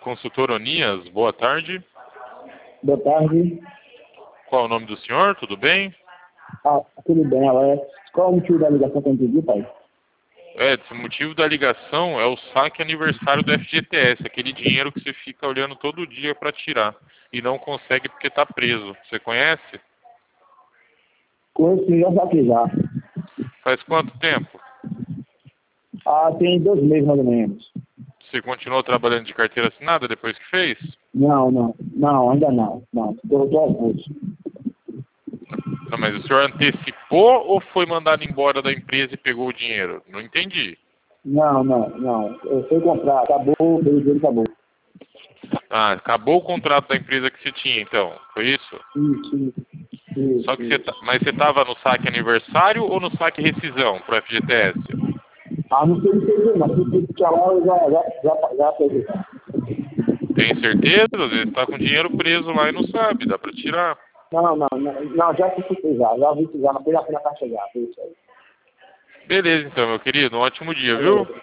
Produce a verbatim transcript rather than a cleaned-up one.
Consultor Onias, boa tarde. Boa tarde. Qual é o nome do senhor? Tudo bem? Ah, tudo bem, Alex. Qual é o motivo da ligação que eu entendi, pai? É, o motivo da ligação é o saque aniversário do F G T S, aquele dinheiro que você fica olhando todo dia para tirar e não consegue porque está preso. Você conhece? Conheço, já saquei já. Faz quanto tempo? Ah, tem dois meses mais ou menos. Você continuou trabalhando de carteira assinada depois que fez? Não, não. Não, ainda não. Não, eu tô avulso. Não, mas o senhor antecipou ou foi mandado embora da empresa e pegou o dinheiro? Não entendi. Não, não, não. Eu fui comprar, acabou, o dinheiro acabou. Ah, acabou o contrato da empresa que você tinha, então. Foi isso? Isso, isso. isso, Só que você, isso. tá- mas você estava no saque aniversário ou no saque rescisão pro F G T S? Ah, não sei se não. Se você ficar lá, eu já, já, já, já peguei. Tem certeza? Às vezes está com dinheiro preso lá e não sabe, dá para tirar. Não, não, não, não, já fiquei já. Já vi que já, não foi já na caixa já. Foi isso aí. Beleza então, meu querido, um ótimo dia, Valeu. viu?